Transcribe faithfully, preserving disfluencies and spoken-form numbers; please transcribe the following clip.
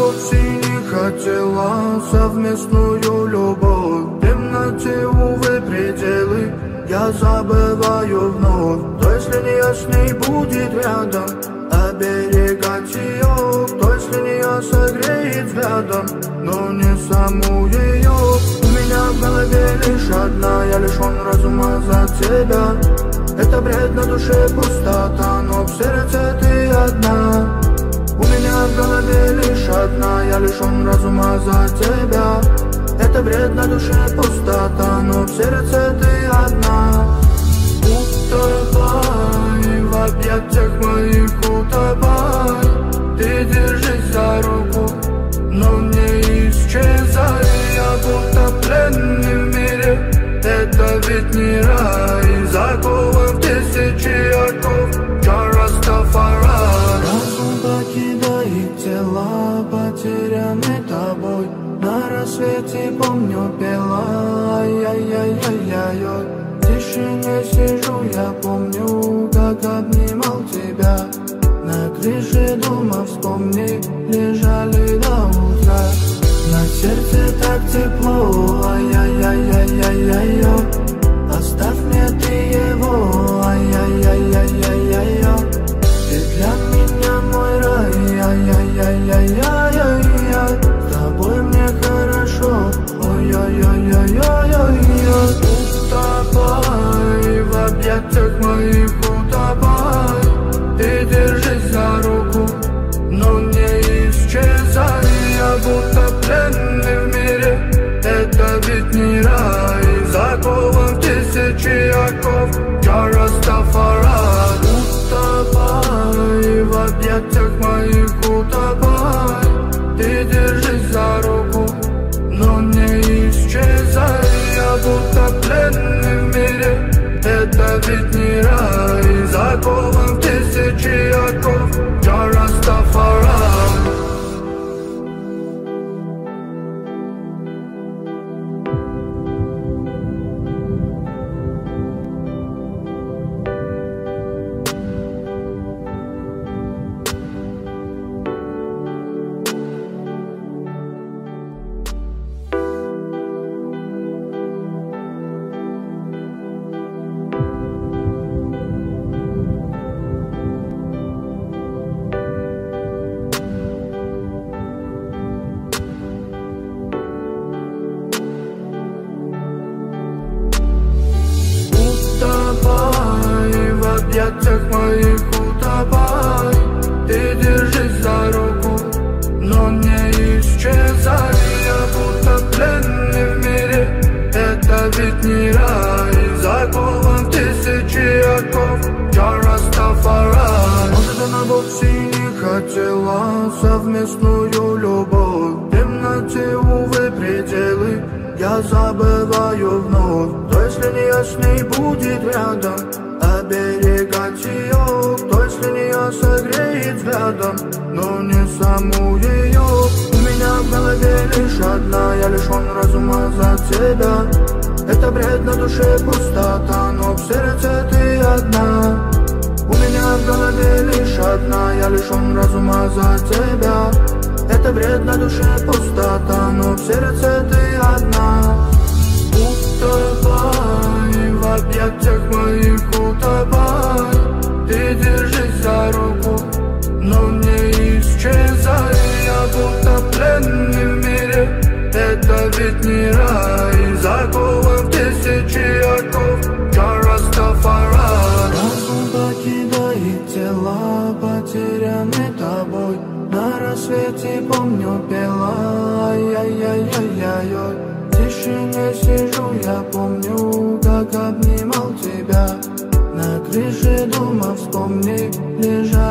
вовсе не хотела совместную любовь. В темноте, увы, пределы я забываю вновь. То, если не я с ней будет рядом, оберегать ее. Кто, если не я, согреет взглядом, но не саму ее. У меня в голове лишь одна, я лишен разума за тебя. Это бред, на душе пустота, но в сердце ты одна. У меня в голове лишь одна, я лишен разума за тебя. Это бред, на душе пустота, но в сердце ты одна. Утопай в объятиях моих, утопай. Ты держись за руку, но не исчезай. Я будто пленный в мире, это ведь не рай. Закован в тысячи оков, Растафарай. Разум покидает тело, потерянный тобой. На рассвете, помню, пела, ай-яй-яй-яй-яй. В тишине сижу, я помню, как обнимал тебя. На крыше дома, вспомни, лежали до утра. На сердце так тепло, ай-яй-яй-яй-яй-яй. Оставь мне ты его, ай-яй-яй-яй-яй-яй. Ты для меня мой рай, ай-яй-яй-яй-яй-яй. С тобой мне хорошо, ой-ой-ой-ой-ой-ой. Утопай в объятиях моих, утопай. Ты держись за руку, но не исчезай. Я будто пленный в мире, это ведь не рай. Закован в тысячи оков, я Растафарай. Утопай в объятиях моих, утопай. Ты держись за руку, но не исчезай. Я будто пленный в мире, это ведь не рай. Закован в тысячи оков, я Растафарай. В объятиях моих, утопай. Ты держись за руку, но не исчезай. Я будто пленный в мире, это ведь не рай. Закован в тысячи оков, я Растафарай. Может, она вовсе не хотела совместную любовь. В темноте, увы, пределы я забываю вновь. То, если не я с ней будет рядом, оберегать ее. Кто, если не я, согреет взглядом, но не саму ее. У меня в голове лишь одна, я лишен разума за тебя. Это бред, на душе пустота, но в сердце ты одна. У меня в голове лишь одна, я лишен разума за тебя. Это бред, на душе пустота, но в сердце ты одна. Утопай в объятиях моих, утопай. Ты держись за руку, но не исчезай. Я будто пленный в мире, это ведь не рай. Закован в тысячи оков, я Растафарай. Разум покидает тело, потерянный тобой. На рассвете, помню, пела, ай-яй-яй-яй-яй. В тишине сижу, я помню, как обнимал тебя. На крыше дома, вспомни, лежал